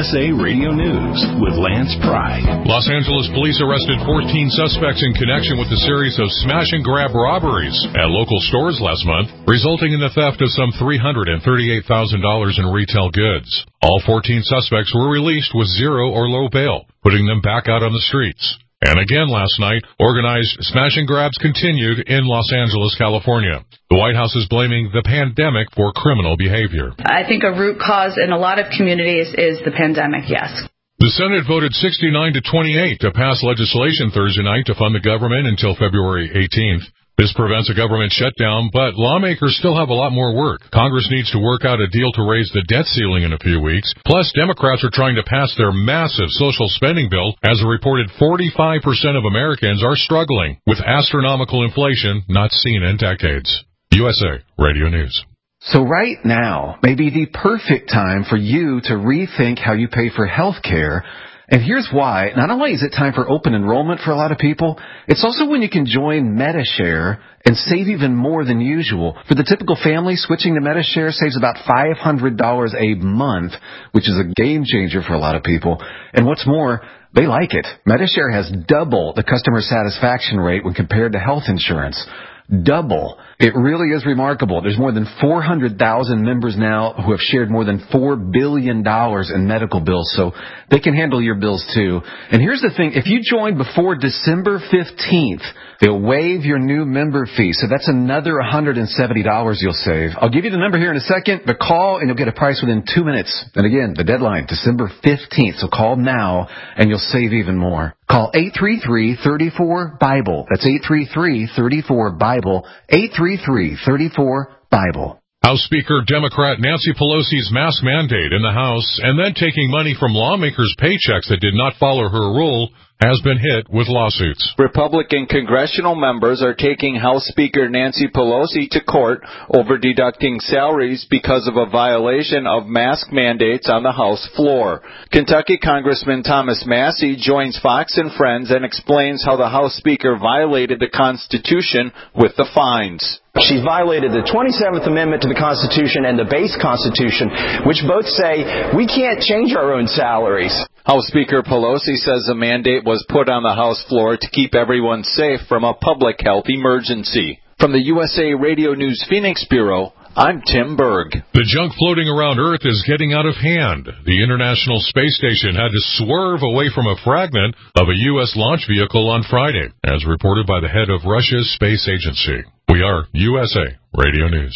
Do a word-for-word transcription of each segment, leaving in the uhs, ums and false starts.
S A Radio News with Lance Pry. Los Angeles police arrested fourteen suspects in connection with a series of smash-and-grab robberies at local stores last month, resulting in the theft of some three hundred thirty-eight thousand dollars in retail goods. All fourteen suspects were released with zero or low bail, putting them back out on the streets. And again last night, organized smash-and-grabs continued in Los Angeles, California. The White House is blaming the pandemic for criminal behavior. I think a root cause in a lot of communities is the pandemic, yes. The Senate voted sixty-nine to twenty-eight to pass legislation Thursday night to fund the government until February eighteenth. This prevents a government shutdown, but lawmakers still have a lot more work. Congress needs to work out a deal to raise the debt ceiling in a few weeks. Plus, Democrats are trying to pass their massive social spending bill, as a reported forty-five percent of Americans are struggling with astronomical inflation not seen in decades. U S A Radio News. So right now may be the perfect time for you to rethink how you pay for health care. And here's why. Not only is it time for open enrollment for a lot of people, it's also when you can join MediShare and save even more than usual. For the typical family, switching to MediShare saves about five hundred dollars a month, which is a game changer for a lot of people. And what's more, they like it. MediShare has double the customer satisfaction rate when compared to health insurance. Double. It really is remarkable. There's more than four hundred thousand members now who have shared more than four billion dollars in medical bills, so they can handle your bills too. And here's the thing. If you join before December fifteenth, they'll waive your new member fee, so that's another one hundred seventy dollars you'll save. I'll give you the number here in a second, but call and you'll get a price within two minutes. And again, the deadline, December fifteenth, so call now and you'll save even more. Call eight three three, three four, BIBLE. That's eight three three, three four, BIBLE. eight three three, three four, BIBLE. House Speaker Democrat Nancy Pelosi's mask mandate in the House and then taking money from lawmakers' paychecks that did not follow her rule has been hit with lawsuits. Republican congressional members are taking House Speaker Nancy Pelosi to court over deducting salaries because of a violation of mask mandates on the House floor. Kentucky Congressman Thomas Massie joins Fox and Friends and explains how the House Speaker violated the Constitution with the fines. She's violated the twenty-seventh Amendment to the Constitution and the base Constitution, which both say we can't change our own salaries. House Speaker Pelosi says the mandate was put on the House floor to keep everyone safe from a public health emergency. From the U S A Radio News Phoenix Bureau, I'm Tim Berg. The junk floating around Earth is getting out of hand. The International Space Station had to swerve away from a fragment of a U S launch vehicle on Friday, as reported by the head of Russia's space agency. We are U S A Radio News.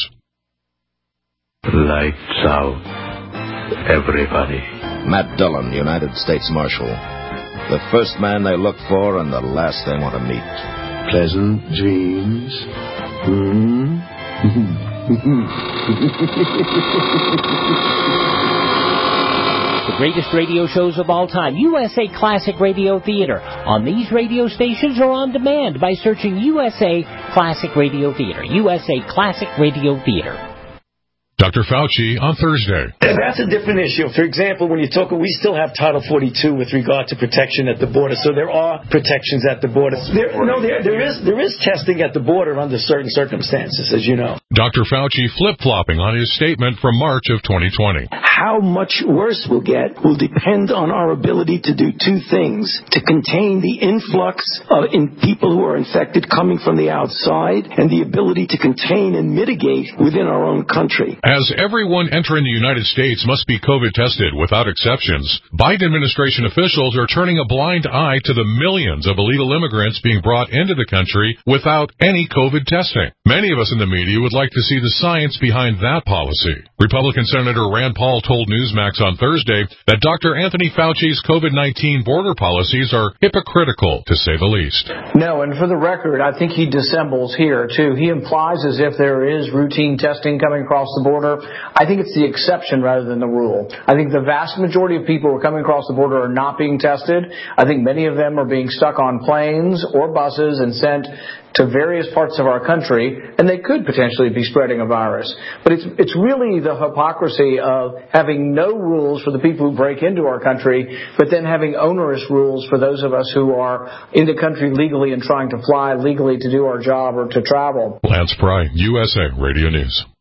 Lights out, everybody. Matt Dillon, United States Marshal. The first man they look for and the last they want to meet. Pleasant dreams. Hmm? The greatest radio shows of all time, U S A Classic Radio Theater, on these radio stations or on demand by searching U S A Classic Radio Theater. U S A Classic Radio Theater. Doctor Fauci on Thursday. That's a different issue. For example, when you talk, we still have Title forty-two with regard to protection at the border, so there are protections at the border. There, no, there, there is there is testing at the border under certain circumstances, as you know. Doctor Fauci flip-flopping on his statement from March of twenty twenty. How much worse we'll get will depend on our ability to do two things: to contain the influx of in people who are infected coming from the outside, and the ability to contain and mitigate within our own country. As everyone entering the United States must be COVID tested without exceptions, Biden administration officials are turning a blind eye to the millions of illegal immigrants being brought into the country without any COVID testing. Many of us in the media would like to see the science behind that policy. Republican Senator Rand Paul told Newsmax on Thursday that Doctor Anthony Fauci's COVID nineteen border policies are hypocritical, to say the least. No, and for the record, I think he dissembles here, too. He implies as if there is routine testing coming across the border. I think it's the exception rather than the rule. I think the vast majority of people who are coming across the border are not being tested. I think many of them are being stuck on planes or buses and sent to various parts of our country, and they could potentially be spreading a virus. But it's it's really the hypocrisy of having no rules for the people who break into our country, but then having onerous rules for those of us who are in the country legally and trying to fly legally to do our job or to travel. Lance Pry, U S A Radio News.